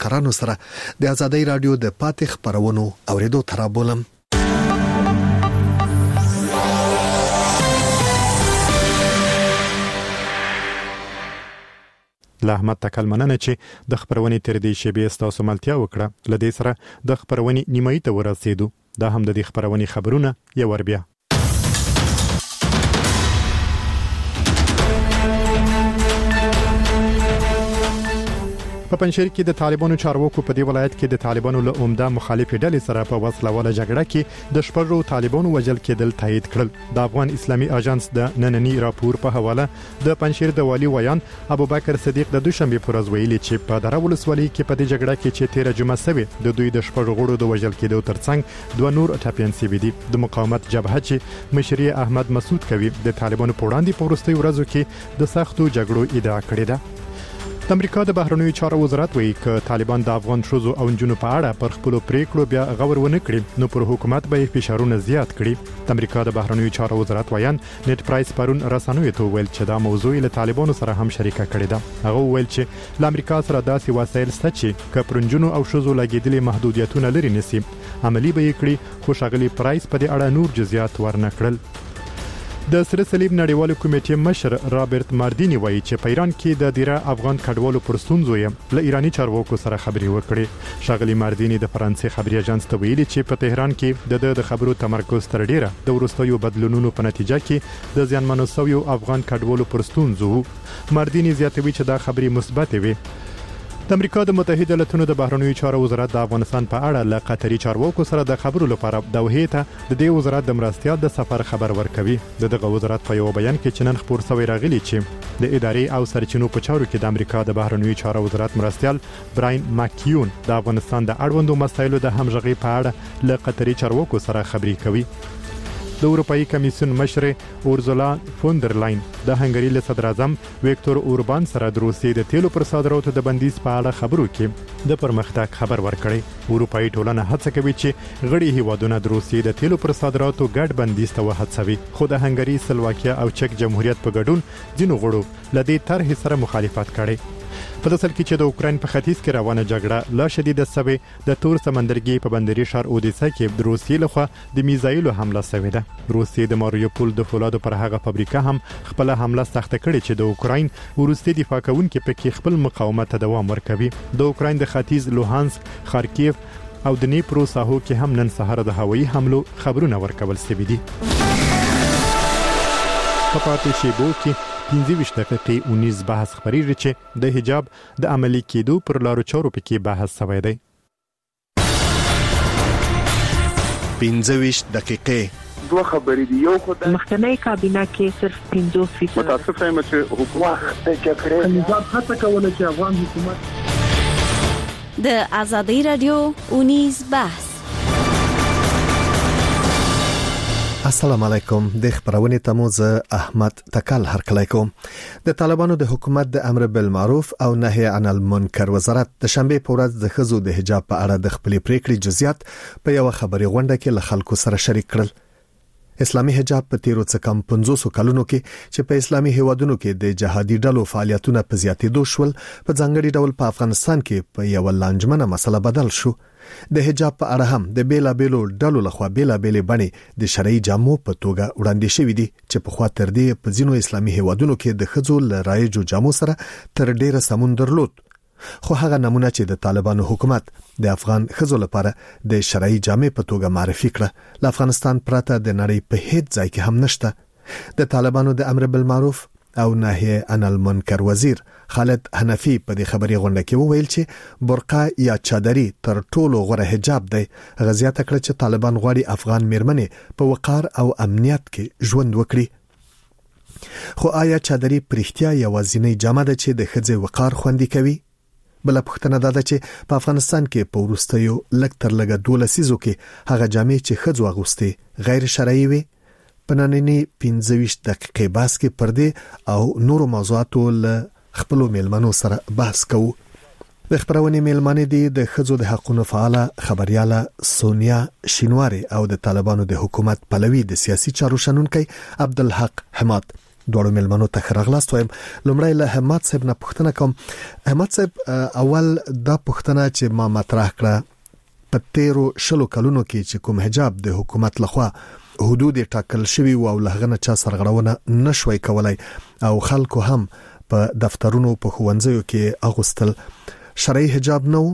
کارکړنو سره د ازادۍ رادیو د پاتې خبرونو اوریدو ترابولم. له احمد تکل مننه چې د خبرونې تر دې شیبې ستاسو ملتیا وکړه. لدې سره د خبرونې نیمایي ته ورسېدو. دا هم د دې خبرونې خبرونه یو ور بیا. په پنځیر کې د طالبانو چارواکو په دې ولایت کې د طالبانو له عمده مخالفې ډلې سره په وسله واله جګړه کې د شپږو طالبانو وژل کېدل تایید کړل. د افغان اسلامي اژانس د نننی راپور په حواله د پنځیر د والی ویان ابوبکر صدیق د دوشنبه پر ورځ ویلي چې په دره ولسوالۍ کې په دې جګړه کې چې 13 جمعه سوي د دوی د شپږو غړو د وژل کېدو ترڅنګ دوه نور ټاپیان سوي دي. د مقاومت جبهه چې مشري احمد مسعود کوي د طالبانو په وړاندې په وروستي ورځو کې د سختو جګړو ادعا کړې ده. د امریکا د بهرنیو چارو وزارت وایي چې طالبان د افغان شوزو او نجونو په اړه پر خپل پریکړو بیا غور ونه کړي نو پر حکومت به فشارونه زیات کړي. د امریکا د بهرنیو چارو وزارت وایي نت پرایس پرون رسنیو ته ویل چې دا موضوع له طالبانو سره هم شریکه کړې ده. هغه ویل چې ل امریکا سره داسې وسایل شته چې کپرنجونو او شوزو لګیدلې محدودیتونه لري نسی عملی به کړي. خو شغلی پرایس په دې اړه نور جزئیات ورنه کړل. د سره صلیب نړیوال کمیټې مشر رابرټ ماردینی وایي چې په ایران کې د ډیره افغان کډوالو پر ستونزو یې له ایرانی چارواکو سره خبرې وکړې. شغلی ماردینی د فرانسې خبري اژانس ته ویلي چې په تهران کې د خبرو تمرکز تر ډیره د وروستیو بدلونونو په نتیجه کې د زیانمنو شویو افغان کډوالو پر ستونزو. ماردینی زیاتوي چې دا خبري مثبت وي. د امریکا د متحده ایالاتونو د بهرنیو چارو وزارت د افغانستان په اړه له قطري چارواکو سره د خبرو لپاره دوحه ته د دې وزارت د مرستيال د سفر خبر ورکوي. دغه وزارت په یو بیان کې چنن خبر سوی راغلی چې د ادارې او سرچینو په چارو کې د امریکا د بهرنیو چارو وزارت مرستيال براین ماکیون د افغانستان د اړوندو مسایلو د همغږي په اړه له قطري چارواکو سره خبرې کوي. د اروپאי کمیسیون مشر اورزولا فوندر لاین د هنګری له صدر اعظم ویکتور اوربان سره د روسیې د تیلو پر صادراتو د بندیز په اړه خبرو کې د پرمختګ خبر ورکړی. اروپאי ټولنه هڅه کوي چې غړي هیوادونه د روسیې د تیلو پر صادراتو ګډ بندیز ته وهڅوي. خو د هنګری سلواکیا او چک جمهوریت په ګډون ځینو غړو لدې طرح سره مخالفت کړي. په داسل کې چې د اوکراین په ختیځ کې روانه جګړه لا شدیده سوي د تور سمندرګي په بندري شهر اودیسا کې د روسیې لخوا د میزایلو حمله شوې ده. روسیې د ماریوپول د فولادو پر هغه فابریکه هم خپل حمله سخته کړې چې د اوکراین ورستي دفاع کوونکي پکې خپل مقاومت ته دوام ورکوي. د اوکراین د ختیځ لوهانسک، خارکیف او د نیپرو ساحو کې هم نن سهار د هوایي حملو خبرونه ورکول شوي دي. په پاتې شیبو کې 15 دقیقې 19 بحث خبرېږي چې د حجاب د عملی کېدو پر لارو چارو پکې بحث شوی دی. 15 دقیقې دوه خبرې دي. یو خو د مخکنی کابینه کې صرف 50% متاسفه یم چې حکومت د جګړې نظام هڅه کوله چې افغان حکومت د ازادۍ رادیو 19 بحث. السلام علیکم. د خبرونه تموز احمد تکل هرکلی کوم. د طالبانو د حکومت د امر بالمعروف او نهي عن المنکر وزارت د شنبه په ورځ د خزو د حجاب په اړه د خپل پریکړې جزئیات په یو خبري غونډه کې له خلکو سره شریک کړل. اسلامي حجاب په تیرو څه کم 500 کلونو کې چې په اسلامي هیوادونو کې د جهادي ډلو فعالیتونه په زیاتېدو شول، په ځانګړي ډول په افغانستان کې په یو لانجمنه مسله بدل شو. د حجاب په اړه هم د بیلا بیلو ډلو لخوا بیلا بیلې بڼې د شرعي جامو په توګه وړاندې شوې دي چې په خوا تر دې په ځینو اسلامي هیوادونو کې د خزو لرایجو جامو سره تر ډیره سمون درلود. خو هغه نمونه چې د طالبانو حکومت د افغان خزو لپاره د شرعي جامې په توګه معرفي کړه، ل افغانستان پرته د نړۍ په هیڅ ځای کې هم نشته. د طالبانو د امر بالمعروف او نهي عن المنکر وزیر خالد حنفی په دې خبري غونډه کې وویل چې برقه یا چادري تر ټولو غوره حجاب دی. غزيات کړ چې طالبان غواړي افغان میرمنې په وقار او امنیت کې ژوند وکړي. خو آیا چادري پرختیا یوازینی جامه ده چې د خځې وقار خوندي کوي؟ بل پښتنه ده چې په افغانستان کې په ورستیو لک تر لګه 12 سيزو کې هغه جامې چې خځو اغوستي غیر شرعي وي. په نننی 15 دقیقې باس کې پردې او نورو موضوعاتو له خپل میلمنو سره بحث کوو. د خبرونې میلمنې دي د خځو د حقوقو فعاله خبرياله سونیا شینواری او د طالبانو د حکومت پلوي د سیاسي چارو شنونکي عبدالحق حماد. دوړو ملمنو ته خرغلاست وایم. لومړی له احمد صاحب نه پوښتنه کوم. احمد صاحب اول دا پوښتنه چې ما مطرح کړه په تیرو شلو کلونو کې چې کوم حجاب د حکومت لخوا حدود ټاکل شوی او لغنه چا سرغړونه نشوي کولای او خلکو هم په دفترونو په ښوونځیو کې اغوستل شرعي حجاب نو.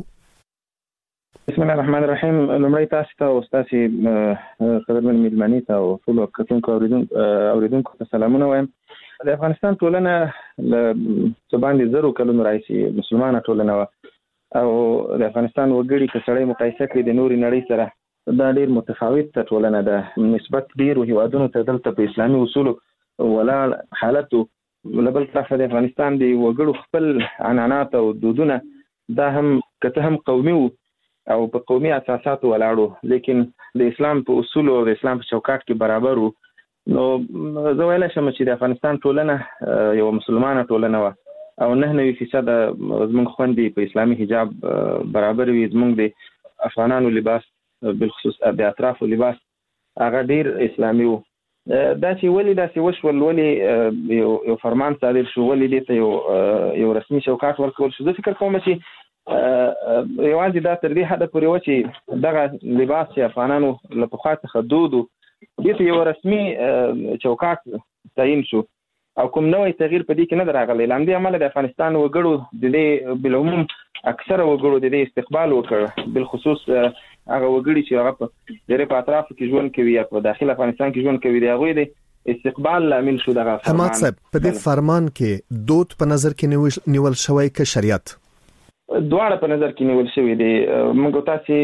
بسم الله الرحمن الرحیم. لومړی تاسو ته او تاسو قدرمن ملمنې ته او ټول کتونکو اوریدونکو ته سلامونه وایم. د افغانستان ټولنه له باندې زرو کلونو راځي مسلمانه ټولنه او د افغانستان وګړي که سړی مقایسه کړي د نوري نړۍ سره دا ډیر متفاوت ټولنه ده نسبت ډیر هیوادونو ته دلته په اسلامي اصول ولا حالت لبل طرفه د افغانستان د وګړو خپل عنعنات او دودونه دا هم کته هم قومي او په قومي اساساتو ولاړو لیکن د اسلام په اصول او د اسلام په چوکاټ کې برابر وو. نو زه ویل شم چې د افغانستان ټولنه یو مسلمانه ټولنه و او 99% زموږ خوندې په اسلامي حجاب برابر وي. زموږ د افغانانو لباس بالخصوص د اطرافو لباس هغه ډیر اسلامي وو. دا چې ولې داسې وشول ولې یو فرمان صادر شو ولې دې یو رسمي چوکاټ ورکول شو. زه فکر کوم چې یوازې دا تر دې حد پورې و چې دغه لباس چې افغانانو له پخوا څخه دود دې یو رسمي چوکاټ تعین شو او کوم نوې تغییر په دې کې نه راغلی. لاندې عمل د افغانستان وګړو د دې بالعموم اکثره وګړو د دې استقبال وکړ بالخصوص هغه وګړي چې هغه په ډېر په اطرافو کې ژوند کوي یا په داخل افغانستان کې ژوند کوي د هغوی د استقبال لامل شو دغه فرمان. احمد صاحب په دې فرمان کې دود په نظر کې نیول شوی که شریعت؟ دواړه په نظر کې نیول شوی دی. موږ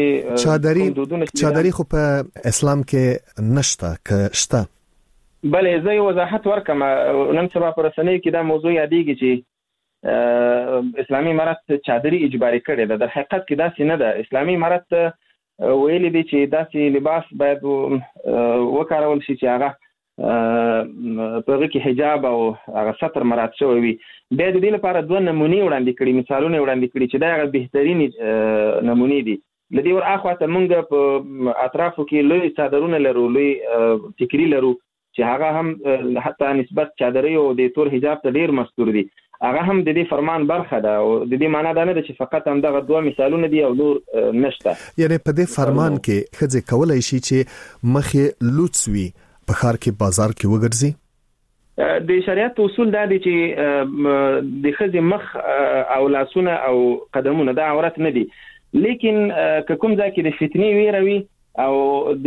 تاسو چادري خو په اسلام کې نشته که شته؟ بلې زه یو وضاحت ورکم. نن سبا پر رسنیو کې دا موضوع یادېږي چې اسلامي امارت چادري اجباري کړي ده. در حقیقت کې داسې نه ده. اسلامي امارت ویلي دی چې داسې لباس باید وکارول شي چې هغه په هغه کې حجاب او هغه ستر مراعات شوی وي. بیا د دې لپاره دوه نمونې وړاندې کړي مثالونه وړاندې کړي چې دا هغه بهترین نمونې دي. لدې ور اخواته موږ په اطرافو کې لوی چادرونه لرو لوی ټیکري لرو چې هغه هم حتی نسبت چادري او د تور حجاب ته ډیر مستور دي. هغه هم د دې فرمان برخه ده او د دې معنی دا نه ده چې فقط هم دغه دوه مثالونه دي او نور نشته. یعنی په دې فرمان کې خځه کولای شي چې مخې لوڅوي په خار کې بازار کې وګرځي. د شریعت اصول دا دي چې د خځې مخ او لاسونه او قدمونه دا عورت نه دي لیکن که کوم ځای کې د فتنې ویروي او د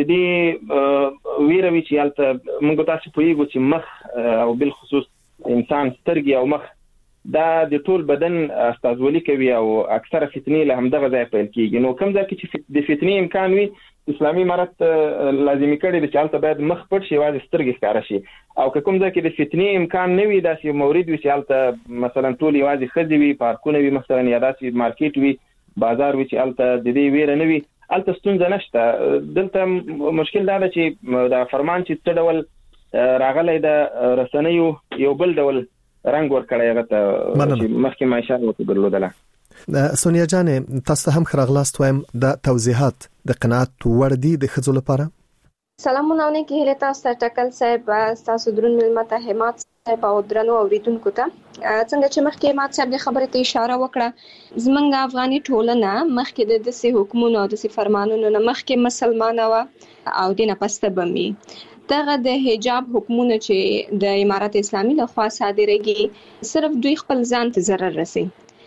دې ویروي چې البته موږ تاسو پوهیږو چې مخ او بالخصوص انسان سترګې او مخ دا د ټول بدن استازولي کوي او اکثره فتنې له همدغه ځای پیل کیږي. نو کوم ځای کې چې د فتنې امکان وي اسلامي امارت لازمي کړي چې البته باید مخ پټ شي واځي سترګې ښکاره شي او که کوم ځای کې د فتنې امکان نه وي داسې مورد وي چې البته مثلا ټول یوازې ښځې وي پارکونه وي مثلا یا داسې مارکیټ وي بازار وي چې البته د دې ویره نه وي البته ستونزه نشته. دلته مشکل دا ده چې دا فرمان چې څه ډول راغلی د رسنیو یو بل ډول رنگ ورکړی هغه ته چې مخکې ما اشاره وکړه درلودله. سونیا جانې تاسو هم خراغلاست وایم د توضیحات د قناعت وړ دي د ښځو لپاره. سلامونه نیکی هیله تاسو ټکل صاحب تاسو درون ملمت همت صاحب او درنو اوریدونکو ته څنګه چې مخکې مات صاحب د خبرې ته اشاره وکړه زمونږ افغاني ټولنه مخکې د دسې حکومتونو او دسې فرمانونو نه مخکې مسلمانه و او دینه پسته بمي دغه د حجاب حکومتونه چې د امارت اسلامي لخوا صادرېږي صرف دوی خپل ځان ته ضرر رسي.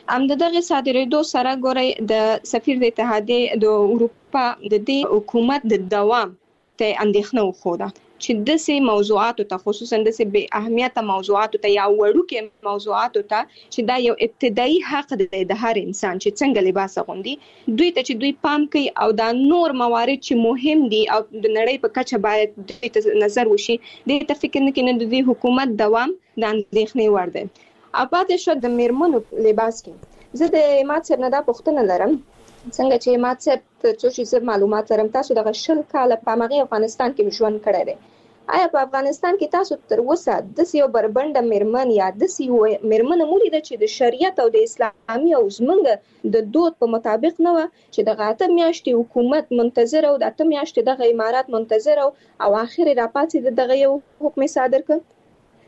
دغه صادرېدو سره ګوري د سفیر د اتحادیې د اروپا د دې حکومت د دوام ته اندېښنه وخوده چې دسې موضوعاتو ته خصوصا دسې به اهمیت موضوعاتو ته یا وړوکې موضوعاتو ته چې دا یو ابتدایي حق دی د هر انسان چې څنګه لباس اغوندي دوی ته چې دوی پام کوي او دا نور موارد چې مهم دي او د نړۍ په کچه باید دوی ته نظر وشي د ته فکر نه کوي د دې حکومت دوام د اندېښنې وړ دی. اپاتې شو د میرمنو لباس کې زه د مات سره دا پوښتنه لرم څنګه چې مات صاحب څه چې معلومات لرم تاسو د 10 کال په مغرب افغانستان کې ژوند کړی دی. آیا په افغانستان کې تاسو تر اوسه د یو بربنده میرمن یا د یو میرمن مولید چې د شریعت او د اسلامي او زمونږ د دود په مطابق نه و چې د غاټه میاشتې حکومت منتظر او د 8 میاشتې د امارات منتظر او اخر را پاتې دغه یو حکم صادر کړ؟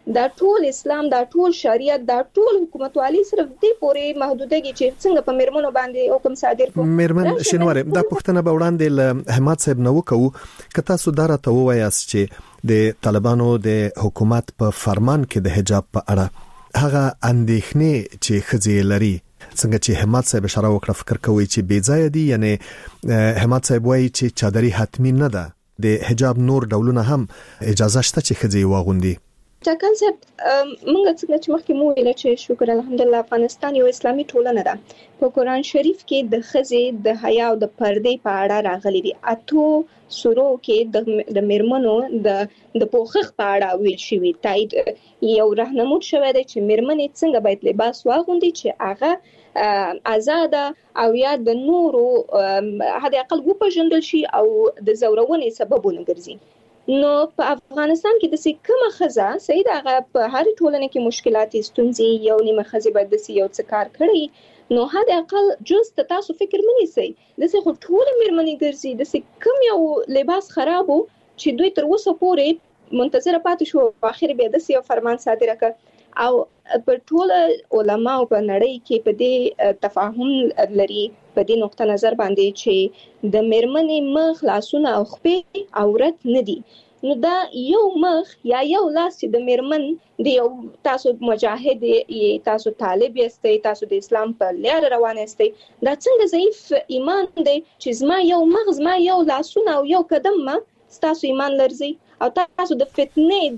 دا ټول اسلام، دا ټول شریعت، دا ټول حکومتوالي صرف دې پورې محدودېږي چې څنګه په میرمنو باندې حکم صادر کړو. میرمن شینواره دا پوښتنه به وړاندې له حماد صاحب نو کوو که تاسو دا راته ووایاست چې د طالبانو د حکومت په فرمان کې د حجاب په اړه هغه اندېښنې چې خځې لري څنګه چې حماد صاحب اشاره وکړه فکر کوي چې بې ځای دي، یعنی حماد صاحب وایي چې چادري حتمی نه ده، د حجاب نور ډولونه هم اجازه شته چې خځې واغوندي. ټاکل صاحب موږ څنګه چې مخکې مو ویل چې شکر الحمدلله افغانستان یو اسلامي ټولنه ده. په قرآن شریف کې د خځې د حیا او د پردې په اړه راغلي دي. اتو سورو کې د میرمنو د پوښښ په اړه ویل شوی تایید یو راهنمود شوی دی چې میرمنې څنګه باید لباس واغوندي چې هغه آزاد او یا د نورو حد اقل وپېژندل شي او د زورونې سبب ونه ګرځي. نو په افغانستان کې د کومه خزه سید هغه په هر ټولنه کې مشکلات ستونزې یو نیمه خزه باید د یو څه کار کړی، نو حد اقل جز تاسو فکر منی سي د څه خو ټول میرمنې ګرځي د څه کم یو لباس خرابو چې دوی تر اوسه پورې منتظر پاتې شو، اخر به د یو فرمان صادر کړ او په ټول علما او په نړۍ کې په دې تفاهم لري په دې نقطه نظر باندې چې د میرمنې مخ، لاسونه او خپې عورت نه دي. نو دا یو مخ یا یو لاس چې د میرمن د یو تاسو مجاهد یې، تاسو طالب یې، تاسو د اسلام په لار روان یې، دا څنګه ضعیف ایمان دی چې زما یو مغز، ما یو لاسونه او یو قدم ما تاسو ایمان لرزي او تاسو د فتنې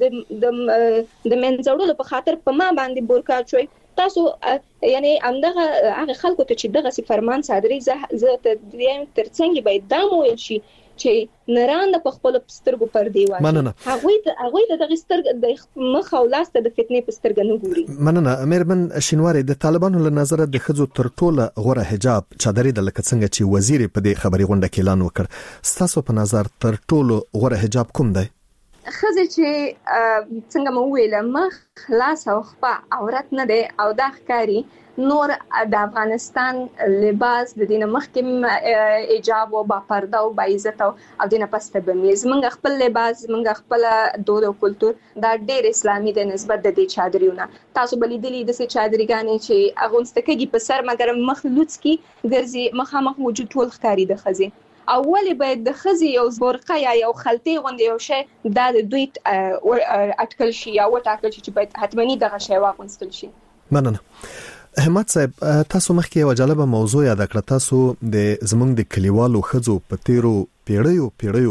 د منځوړلو په خاطر په ما باندې بورکا چوي. تاسو یعنی همدغه هغه خلکو ته چې دغه فرمان صادري زه ترڅنګ باید دامو شي چې نران په خپل سترګو پردې واچي، هغه د دغه سترګ د مخ او لاس ته د فتنې په سترګ نه ګوري. مننه. میرمن شینواری، د طالبانو له نظر د خځو تر ټوله غوره حجاب چادري د لکه څنګه چې وزیر په دې خبري غونډه کې اعلان وکړ، ستاسو په نظر تر ټوله غوره حجاب کوم دی؟ خزه چې څنګه مو ویل مخ، لاس او خپه عورت نه دی او دا ښکاری نور د افغانستان لباس د دینه مخکې حجاب او با پرده او با عزت او دینه پسته بمیز منګ خپل لباس، منګ خپل دود او کلچر دا ډېر اسلامي د نسبت د دې چادرونه. تاسو بلیدلی د څه چادرګانې چې اغونستکږي په سر مګر مخ لوڅ کی ګرځي، مخامخ وجود ټول ښکاری د خزه. اولی باید د خزي یو برقه یا یو خلطه غوندې یو شی دا د دوی اټکل شي یا وټاکل شي چې باید حتمنی دغه شی واغونستل شي. مننه. حماد صاحب، تاسو مخکې یو جالبه موضوع یاد کړه. تاسو د زمونږ د کلیوالو خزو په تیرو پیړیو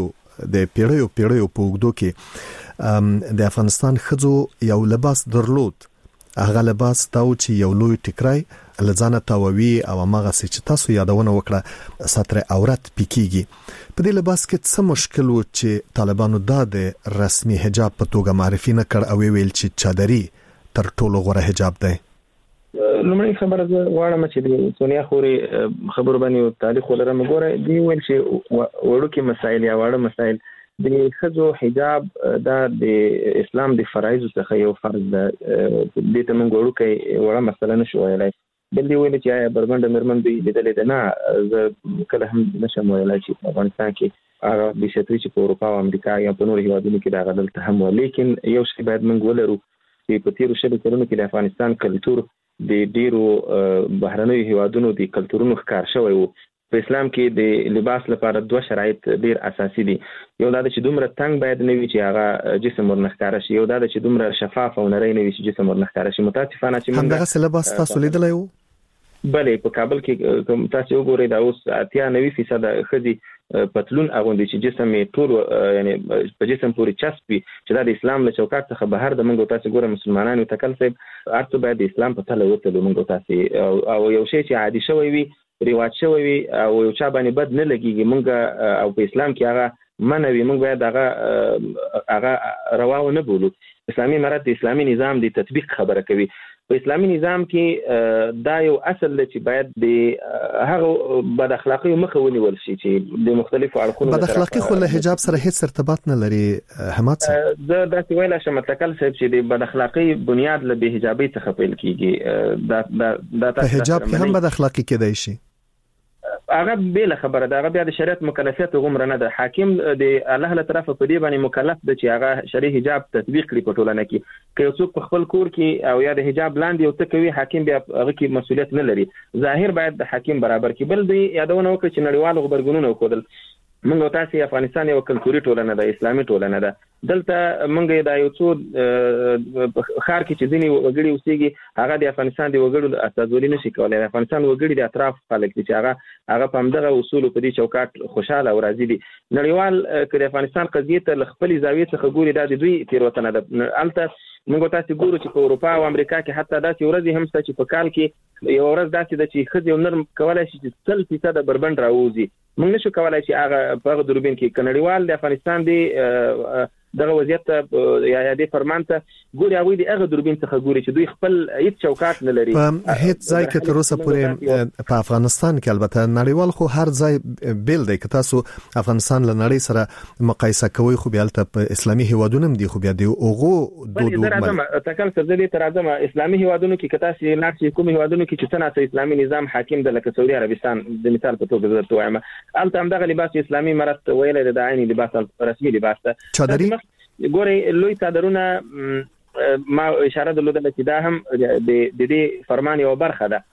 په وګړو کې د افغانستان خزو یو لباس درلود. هغه لباس تاو چې یو لوی ټکرای لزانه تاووي او هغه چې تاسو یادونه وکړه ستر عورت پکېږي. په دې لباس کې څه مشکل و چې طالبانو د رسمي حجاب په توګه معرفي نه کړ او ویل چې چادري تر ټولو غوره حجاب دی؟ لومړی خبره زه غواړم چې د سونیا خوري خبرو باندې تاریخ ولرم. ګوره دی ویل چې وړوکی مسائل یا واړه مسائل د خزو حجاب دا د اسلام د فرایض څخه یو فرض ده. د ته موږ وړوکی وړه مسله نشو ویلای. بل دی ویل چې آیا بربنده مرمن دی لیدلې ده نه، زه کله هم نشم ویلای چې په افغانستان کې هغه د شتري چې په اروپا او امریکا یا په نورو هیوادونو کې دا غدل ته هم، لیکن یو شی باید موږ ولرو چې په تیرو شلو کلونو کې د افغانستان کلچر د ډیرو بهرنیو هیوادونو د کلچرونو ښکار شوی وو. په اسلام کې د لباس لپاره دوه شرایط ډیر اساسي دي. یو دا چې دومره تنگ باید نه وي چې هغه جسم ورنښکاره شي، یو دا چې دومره شفاف او نری نه وي چې جسم ورنښکاره شي. متاسفانه چې همدغه لباس تاسو لیدلی وو؟ بله، په کابل کې کوم تاسو وګورئ دا اوس 98% خدي پتلون اغوندي چې جسم یې ټول یعنی په جسم پورې چسپي، چې دا د اسلام له چوکاټ څخه بهر د منګو تاسو ګوره مسلمانانو تکل صاحب ارته باید د اسلام په تله وته منګو تاسو او یو شی چې عادي شوی وي، رواج شوی وي او یو چا باندې بد نه لګيږي منګه او په اسلام کې هغه منوي موږ باید هغه روا نه بولو. اسلامي امارت د اسلامي نظام د تطبیق خبره کوي. په اسلامي نظام کې دا یو اصل دی چې باید د هغه بد اخلاقی مخه ونیول شي چې د مختلفو اړخونو بد اخلاقی خو له حجاب سره هیڅ ارتباط نه لري. حماد صاحب، زه دا ویل شم تکل صاحب چې د بد اخلاقی بنیاد له به حجابي څخه پیل کیږي. دا په حجاب کې هم بد اخلاقی کېدای شي. هغه بیل خبره ده، هغه بیا د شریعت مکلفیت غومره نه ده. حاکم د الله له طرفه په دې باندې مکلف ده چې هغه شرعي حجاب تطبیق کړي په ټولنه کې. که یو څوک په خپل کور کې او یا د حجاب لاندې یو څه کوي، حاکم بیا هغه کې مسؤلیت نه لري. ظاهر باید د حاکم برابر کې. بل دی یادونه وکړي چې نړیوالو غبرګونونه وکړل. موږ تاسو افغانستان یو کلتوري ټولنه ده، اسلامي ټولنه ده. دلته موږ د یو څو خار کې چې ځینی وګړي اوسېږي، هغه د افغانستان د وګړو استازولي نشي کولای. د افغانستان وګړي د اطراف خلک دي چې هغه په همدغه اصول په دې چوکاټ خوشاله او راضي دي. نړیوال که د افغانستان قضیه ته خپل زاویه څخه ګوري، دا د دوی تیروتنه ده. البته موږ تاسو ګورو چې په اروپا او امریکا کې حتی داسې ورځې هم شته چې په کال کې یو ورځ داسې ده چې ښځې او نر کولای شي چې 100% بربند راوځي. موږ نشو کولای چې هغه په دوربین کې کنړیوال د افغانستان دی دغه وضعیت یا د فرمان ته ګوري، هغه د هغه دوربین څخه ګوري چې دوی خپل هیڅ چوکاټ نه لري. په هیڅ ځای کې تر اوسه پورې په افغانستان کې البته نړیوال خو هر ځای بیل دی. که تاسو افغانستان له نړۍ سره مقایسه کوئ، خو بیا په اسلامي هیوادونو هم دي، خو بیا د اوغو دودو تکل سرزدي تر اعظم اسلامي هیوادونو کې که تاسو نارسي کوم هیوادونو کې چې څنګه اسلامي نظام حاکم د لکه سعودي عربستان د مثال په توګه درته وایم، البته همدغه لباس اسلامي مراد ویل د عیني لباس رسمي لباس ته چادري ګوري. لوی صدرونه ما اشاره درلوده چې دا هم د دې فرمان یو برخه ده.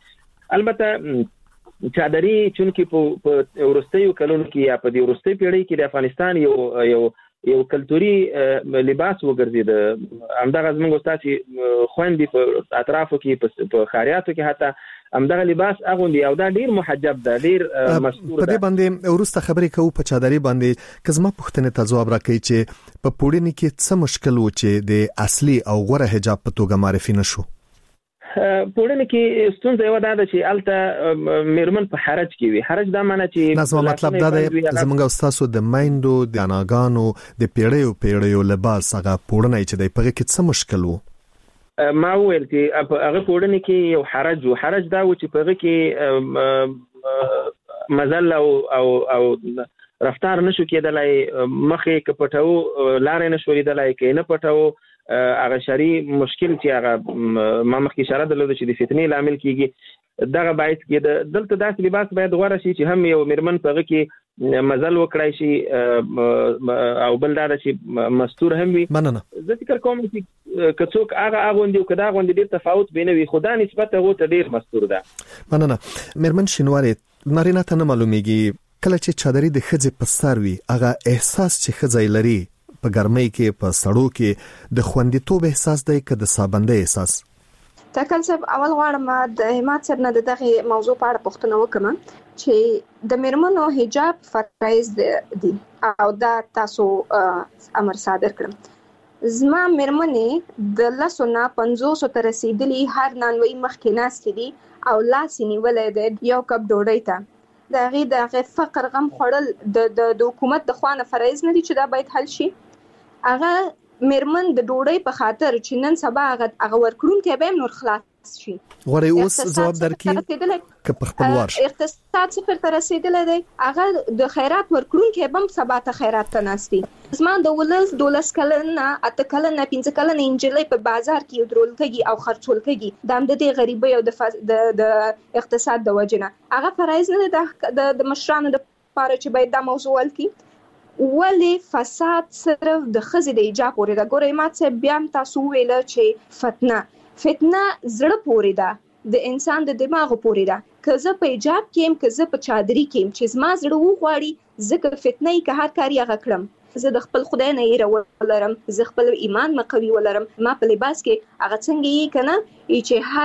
البته چادري چونکی په ورستیو کلونو کې یا په دې ورستۍ پیړۍ کې د افغانستان یو کلتوري لباس وګرځید. همدغه زموږ استاد خويندې په اطرافو کې په خاریاتو کې حتی همدغه لباس اغوندي او دا ډیر محجب ده، ډیر مستور ده. په دې باندې ورسته خبرې کوو په چادري باندې. که زما پوښتنه ته ځواب راکړي چې په پوړنی کې څه مشکل و چې د اصلي او غوره حجاب په توګه معرفي نشو؟ پوړنی کې ستونزه یو ده چې الته میرمن په حرج کې وي. حرج دا معنی چې نظم مطلب دا دی زمونږ استادو د مایندو د اناګانو د پیړیو لباس هغه پوړنی چې د پغه کې څه مشکل وو. ما ویل چې هغه پوړنی کې یو حرج دا و چې پغه کې مزل او رفتار نشو کېدلای، مخې کپټاو لارې نشو لیدلای، کې نه پټاو هغه شری مشکل چې هغه ما مخکې اشاره درلوده چې د فتنې لامل کیږي. دغه باعث کې دلته داسې لباس باید غوړه شي چې هم یو میرمن پغه کې مزل وکړای شي او بل دا چې مستور هم وي. مننه. زه فکر کوم چې کڅوک هغه غوندي او کدا غوندي ډیر تفاوت بینوي، خدا نسبت هغه ته ډیر مستور ده. مننه. میرمن شینواری نارینه ته نه معلومیږي کله چې چادري د خځې په سر وي، هغه احساس چې خځې لري په ګرمۍ کې په سړو کې د خوندیتوب احساس دی که د سابندۍ احساس؟ تکل صاحب اول غواړم د همت سره نه دغه موضوع په اړه پوښتنه وکم چې د میرمنو حجاب فرایض دي او دا تاسو امر صادر کړم. زما میرمنې د لسونه 500 تر رسیدلي هر نانوي مخکې ناستې دي او لاس نیولې ده یو کپ ډوډۍ ته. دغه فقر غم خړل د حکومت د خوانه فرایض نه دي چې دا باید حل شي. هغه میرمن د ډوډۍ په خاطر چې نن سبا هغه ورکړون کې به نور خلاص شي. غوړې اوس جواب درکې که په خپل ورش اقتصاد صفر ته رسیدلی دی، هغه د خیرات ورکړون کې به سبا ته خیرات ته ناستي. زما د ولس 12 کلنه 8 کلنه 15 کلنه انجلۍ په بازار کې درول کېږي او خرڅول کېږي د دې غریبۍ او د اقتصاد د وجنه. هغه فرایض نه د مشرانو د لپاره چې باید دا موضوع ولکي. ولی فساد صرف د خزې د ایجاب پورې ده. ګورئ ما څه بیا تاسو ویل چې فتنه زړه پورې ده، د انسان د دماغ پورې ده. که زه په ایجاب کېم، که زه په چادري کېم، چې زما زړه وغواړي ځکه فتنه یې که هر کار یې هغه کړم. زه د خپل خدای نه یې ولرم، زه خپل ایمان مقوي ولرم. ما په لباس کې هغه څنګه یې کنه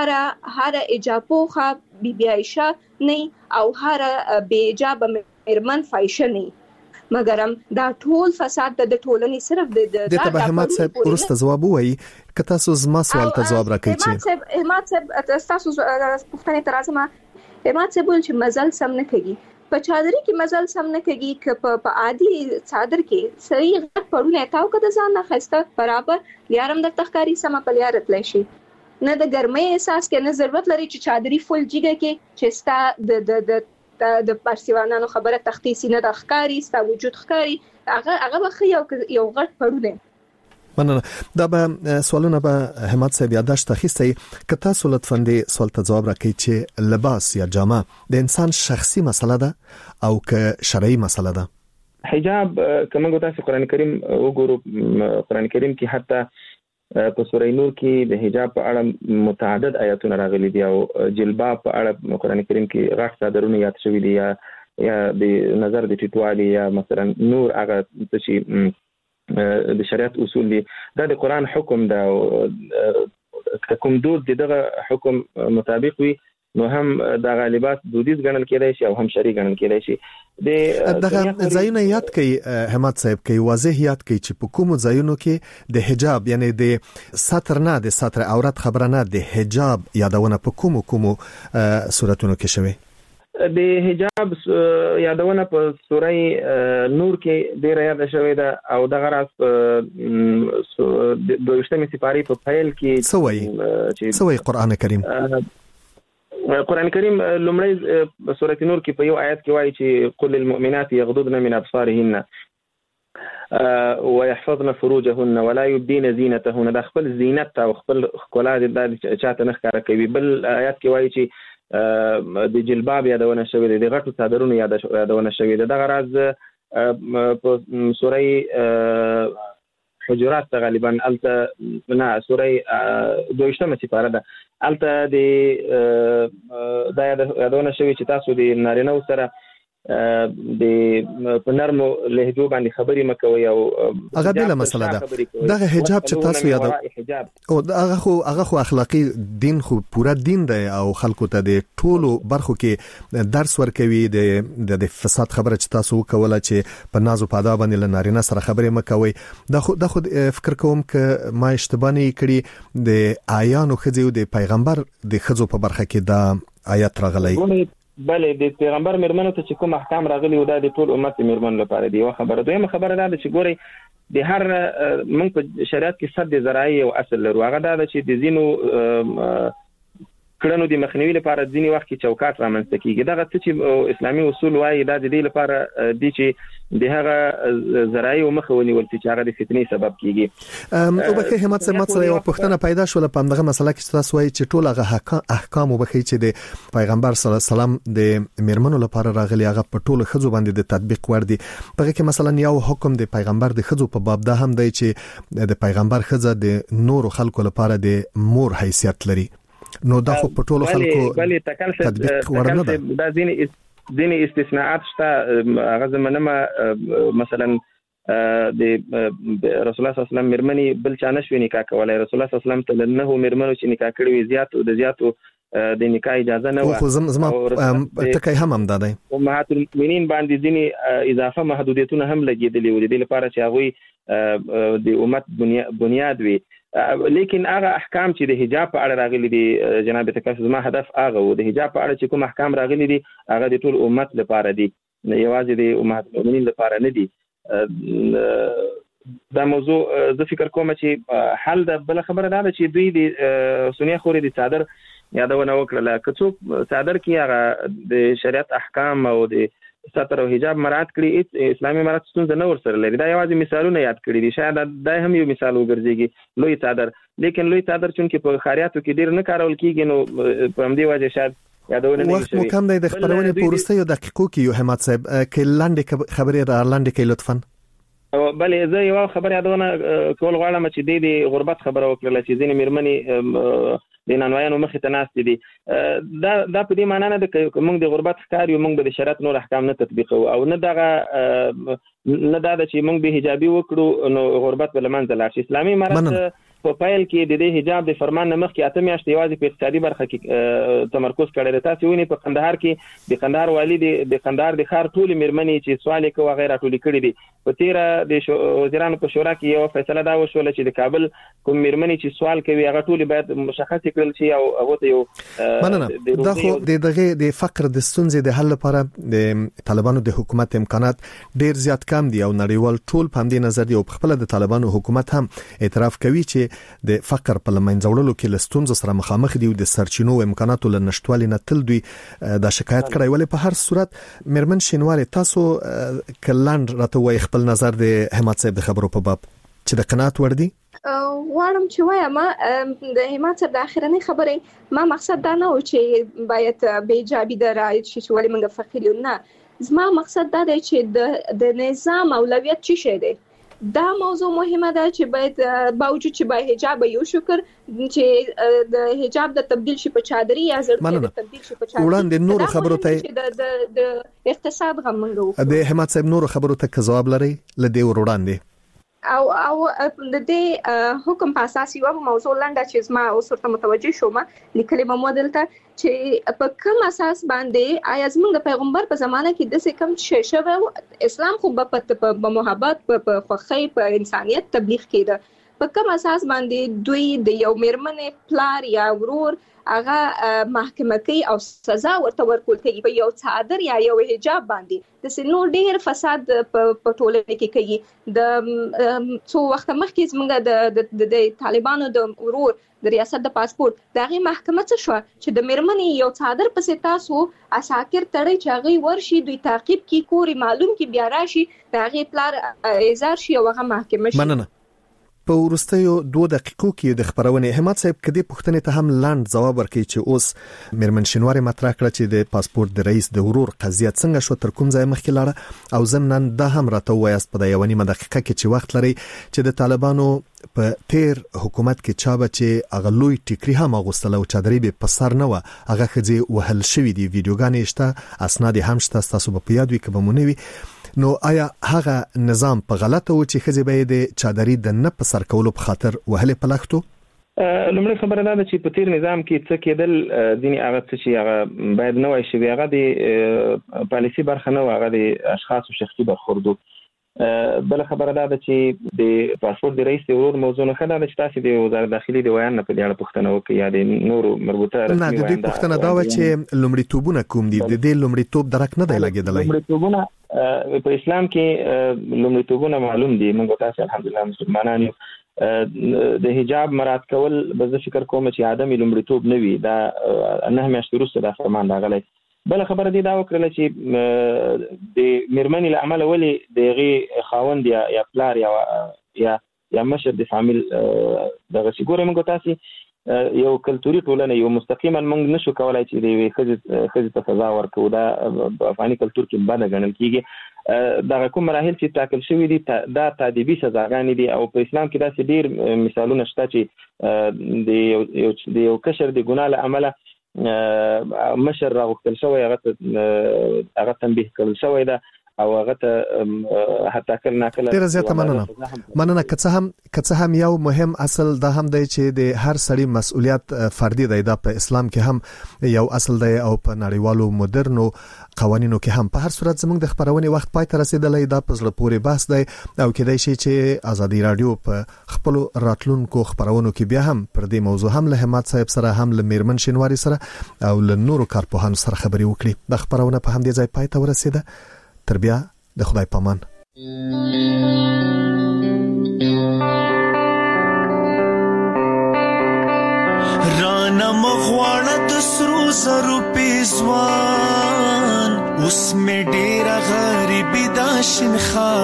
چې هر ایجابوخه بی عائشه نه او هر بی ایجاب میرمن فایشه نه، مګرم دا ټول فساد د ټولنې صرف د تبهمات صاحب ورسته جواب وایي. که تاسو زما سوال ته جواب راکړئ چې همت صاحب تاسو پوښتنه ترازمه همت صاحب ول چې مزل سم نه کوي په چادري کې مزل سم نه کوي که په عادي چادر کې صحیح غټ پړونه تاو کده ځان نه خسته برابر لیارم د تخکاری سم په لیارت لشي نه د ګرمۍ احساس کې نه ضرورت لري چې چادري فل جګه کې چې ستا د پارسیوانانو خبره تختی سینه د ښکاری ستا وجود ښکاری هغه بخي یو غټ پړونه. مننه. دا به سوالونه به همت صاحب یاداشت اخیستی که تاسو لطفاً دې سوال ته جواب راکړئ چې لباس یا جامه د انسان شخصي مسله ده او که شرعي مسله ده؟ حجاب کومه تاسو قرآن کریم وګورو، قرآن کریم کې حتی په سورې نور کې د حجاب په اړه متعدد آیاتونه راغلي دي او جلباب په اړه قرآن کریم کې غټ صادرونه یاد شوي دي یا د نظر د ټیټوالي یا مثلا نور هغه چې د شریعت اصول دي، دا د قرآن حکم ده او کوم دود دغه حکم مطابق وي نو هم د غالبات دودیز ګڼل کېدای شي او هم شرعي ګڼل کېدای شي. دغه ځایونه یاد کړئ همت صاحب، کې واضح یاد کړئ چې په کوم ځایونو کې د حجاب یعنی د ستر نه د ستر عورت خبره نه د حجاب یادونه په کوم صورتونو کې شوی؟ د حجاب یادونه په سورې نور کې ډیره یاد شوې ده او دغه راز د 22مې سپارې په پیل کې سوی قرآن کریم قرآن کریم لومړی سورۃ نور کې په یو آیت کې وایي چې قل للمؤمنات یغضضن من ابصارهن ويحفظن فروجهن ولا يبدين زينتهن، د خپل زینت او خپل ښکلا د چاته نه ښکاره کوي. بل آیت کې وایي چې د جلباب یادونه شوې ده، د غټو صادرونو یادونه شوې ده. دغه راز په سورې حجرات غالبا الته نه سورې 22مه سپاره ده، الته د یادونه شوی چې تاسو د نارینه سره د نرمو لهجو باندې خبرې مکوي او هغه بل مسله ده. دغه حجاب چې تاسو یادو او هغه خو اخلاقی دین خو پورا دین دی او خلکو ته د ټولو برخو کې درس ورکوي. د فساد خبره چې تاسو کوله چې په نازو پادا باندې لنارینه سره خبرې مکوي، د خود فکر کوم که ما اشتباه نه کړی د آیانو خځو د پیغمبر د خځو په برخه کې دا آیات راغلی. بله د پیغمبر میرمنو ته چې کوم احکام راغلي و دا د ټول امت میرمنو لپاره دی. یو خبره، دویمه خبره دا ده چې ګورئ د هر موږ په شریعت کې سد ذرایع او اصل لرو. هغه دا ده چې د ځینو کړنو د مخنیوي لپاره ځینې وخت کې چوکاټ رامنځته کیږي. دغه څه چې اسلامي اصول وایي دا د دې لپاره دي چې د هغه ذرایع مخه ونیول چې هغه د فتنې سبب کیږي. او بخې همت سره یو پوښتنه پیدا شول په دغه مسله کې تاسو وایي چې ټول هغه احکام وبخې چې د پیغمبر صلی الله علیه وسلم د میرمنو لپاره راغلي هغه په ټول خځو باندې د تطبیق ور دي. په کې مثلا یو حکم د پیغمبر د خځو په باب دا هم دی چې د پیغمبر خځه د نور خلکو لپاره د مور حیثیت لري، نو دا خو په ټولو خلکو تطبیق ورنه ده. دا ځینې استثناءات شته. هغه زمونه مثلا د رسول الله صلی الله علیه وسلم میرمنې بل چا نشوي نکاح کولای. رسول الله صلی الله علیه وسلم ته نه میرمنو چې نکاح کړي زیاتو د نکاح اجازه نه و. خو زما ټکی هم دادای امهات المؤمنین باندې ځینې اضافه محدودیتونه هم لګیدلي و د دې لپاره چې هغه د امت بنیاد وي. لیکن هغه احکام چې د حجاب په اړه راغلي دي جناب تکاس، زما هدف هغه و د حجاب په اړه چې کوم احکام راغلي دي هغه د ټول امت لپاره دي، یوازې د امهات المؤمنین لپاره نه دي. دا موضوع زه فکر کوم چې حل د بل خبره ده چې دوی د سنیه خوري د صادر یادونه وکړه. که څوک صادر کې هغه د شریعت احکام او د ستر او حجاب مراعات کړي، اسلامي مراعات ستونزه نه ورسره لري. دا یوازې مثالونه یاد کړي دي، شاید دا هم یو مثال وګرځيږي لوی صادر. لیکن لوی صادر چونکې په خاریاتو کې ډیر نه کارول کیږي نو په همدې وجه شاید یادونه نه وخت مو کم دی. د خبرونې په وروستیو دقیقو کې یو همت صاحب کې لاندې خبرې را لاندې کې لطفاً. بلې زه یو خبر یادونه کول غواړم چې د غربت خبره وکړله چې ځینې میرمنې د نانوایانو مخې ته ناستې دي. دا په دې معنا نه ده چې موږ د غربت ښکار یو، موږ به د شریعت نور احکام نه تطبیقوو او نه دغه نه دا ده چې موږ به حجابي وکړو نو غربت به له منځه لاړ شي. اسلامي امارت په پیل کې د دې حجاب د فرمان نه مخکې 8 میاشتې یوازې په اقتصادي برخه کې تمرکز کړی دی. تاسو وینئ په قندهار کې د قندهار والی د قندهار د ښار ټولې میرمنې چې سوال یې کوه هغې راټولې کړي دي. په تیره د وزیرانو په شورا کې یوه فیصله دا وشوله چې د کابل کوم میرمنې چې سوال کوي هغه ټولې باید مشخص کړل شي او هغه ته یو مننه. دا خو د فقر د ستونزې د حل لپاره د طالبانو د حکومت امکانات ډیر زیات کم دي او نړیوال ټول په همدې نظر دی او په خپل د طالبانو حکومت هم اعتراف کوي چې د فقر په لمنځه وړلو کې له ستونزو سره مخامخ دي او د سرچینو او امکاناتو له نشټوالي نه تل دوی دا شکایت کړی. ولې په هر صورت میرمن شینواری تاسو کلاند راته وای خپل نظر د همت صاحب د خبرو په باب. چې د قناعت وړ دي؟ واړم چې وایم د همت د اخرنۍ خبرې ما مقصد دا نه و چې باید بیجابي د رایت شي چې ولې موږ فقیل نه. زما مقصد دا دی چې د نظام اولویت څه شي دی. دا موضوع مهمه ده چې باید باوجود چې با حجاب یو شکر چې د حجاب د تبديل شي په چادري یا زړه د تبديل شي په چادري. وړاندې نور خبرو ته د اقتصاد غمنګو د همت صاحب نور خبرو ته جواب لري لدی وړاندې او د دې حکم په اساس یو موضوع لنډه چې زما اوس ورته متوجه شوم لیکلي به مودل ته چې په کوم اساس باندې آیا زموږ د پیغمبر په زمانه کې د څه کم شې شوه اسلام خو په محبت په خوښۍ په انسانيت تبلیغ کړي. په کوم اساس باندې دوی د یو میرمنې پلار یا ورور هغه محکمه کوي او سزا ورته ورکول کوي په یو څادر یا یو حجاب باندې د سينو ډیر فساد په ټولنه کې کوي. د څو وخت مخکې زموږ د طالبانو د ورور د ریاست د پاسپورت دغه محکمه څه شو چې د میرمنې یو څادر پسې تاسو اساکر تړي چې هغه ورشي دوی تعقیب کی کوري معلوم کی بیا راشي دغه پلار ایزار شي او هغه محکمه شي. مننه. په ورستیو 2 دقیقو کې د خبرونې همت صاحب کدي پوښتنې ته هم لاند جواب ورکړي چې اوس میرمن شینواری مطرح کړ چې د پاسپورت د رئیس د ورور قضیه څنګه شو تر کوم ځای مخکې لاړه او ضمنن دا هم راته وایست په یوه نیمه دقیقه کې چې وخت لري چې د طالبانو په تیر حکومت کې چا چې اغلوی ټیکری هم غوستله او چادرې به په سر نه و هغه خځې وهل شوې دي ویډیوګانې شته اسناد هم شته تاسو په یاد وي کبمونوي. نو آیا هغه نظام په غلطه و چې خځې به د چادرې د نه په سر کولو په خاطر وهلې پلاختو؟ لومړی خبره دا ده چې په تیر نظام کې څه کېدل ځینې هغه څه چې هغه باید نه وای شي هغه د پالیسي برخه نه و هغه د اشخاصو شخصي برخوردو. بل خبره ده چې د پاسپورت د رئیس د ورور موضوع نه خدای د تاسو د وزارت داخلي د ویان په اړه پوښتنه وکړي یا د نورو مربوطه نه د دې پوښتنه دا و چې لومړیتوبونه کوم دي د دې لومړیتوب درک نه دی لګیدلی. لومړیتوبونه په اسلام کې لومړیتوبونه معلوم دي موږ تاسو الحمدلله مسلمانان یو د حجاب مراعات کول به زه فکر کوم چې ادمي لومړیتوب نه وي دا نه همیشته وروسته د فرمان راغلی. بل خبره دي دا وکړه چې د میرمنې له عمله ولي دغه خاوند یا پلار یا مشر د فامیل دغه څنګه موږ تاسو یو کلتوري ټولنه یو مستقیما موږ نشو کولای چې د خځې ته سزا ورکړو دا په افغاني کلتور کې بد ګڼل کیږي. دا کوم مراحل چې ټاکل شوی دي دا تادیبي سزاګانې دي او په اسلام کې دا ډیر مثالونه شته چې د یو کشر د ګناه له عمله مشر راغوښتل شوی هغه تنبیه کړل شوی ده او هغه ته حتی کله ناکله ډیر زیاته مننه که هم یو مهم اصل دا هم دی چې د هر سړي مسؤلیت فردي دی دا په اسلام کې هم یو اصل دی او په نړیوالو مدرنو قوانینو کې هم. په هر صورت زموږ د خبرونې وخت پای ته رسیدلی دا په زړه پورې بحث دی او کېدای شي چې ازادي رادیو په خپل راتلونکو خبرونو کې بیا هم پر دې موضوع هم له همت صاحب سره هم له میرمن شینواری سره او له نورو کارپوهانو سره خبرې وکړي. د خبرونه په همدې ځای پای ته ورسیده. تر بیا د خدای پامان. رانا مغواړه د سرو زرو پیزوان اوس مې ډېره غریبي دا شین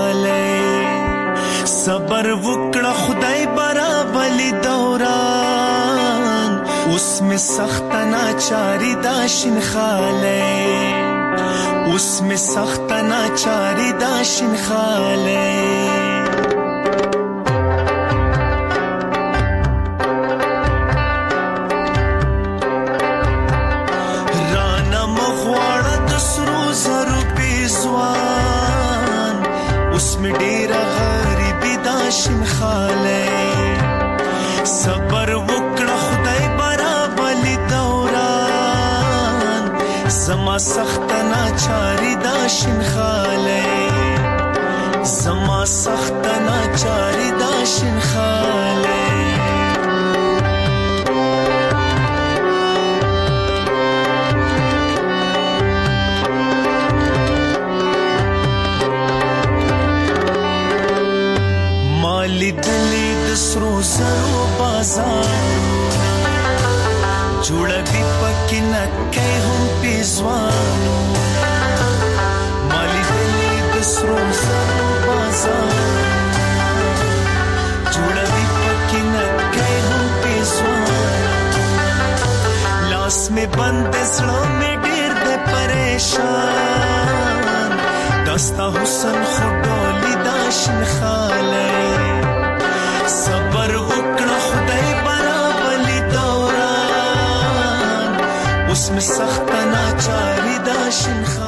خاله صبر وکړه خدای برابرلی دوران اوس مې سخت ناچاری دا شین خاله اوس مې سخت ناچاری دا شین خاله میں ډیره غریبی دا شین خاله صبر وکړه خدای برابرلی دوران زما سخت ناچاری دا شین خاله زما سخت ناچاری دا شین خاله لیدلی د سرو زرو بازارونه جوړوي پکې نکې هم پیزوانونه ما لیدلی د سرو زرو بازارونه داستا حسن خډولی دا شنخاله صبر وکړه خدای برابلی دوران اوس می سخت ناچاری دا شنخاله